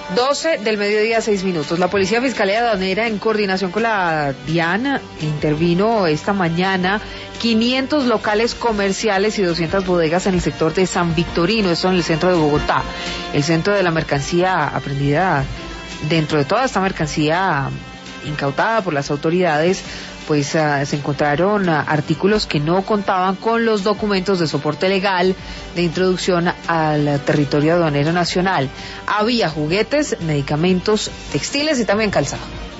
12 del mediodía, 6 minutos. La Policía Fiscal Aduanera, en coordinación con la DIAN, intervino esta mañana 500 locales comerciales y 200 bodegas en el sector de San Victorino, esto en el centro de Bogotá. El centro de la mercancía aprehendida, dentro de toda esta mercancía incautada por las autoridades, pues se encontraron artículos que no contaban con los documentos de soporte legal de introducción al territorio aduanero nacional. Había juguetes, medicamentos, textiles y también calzado.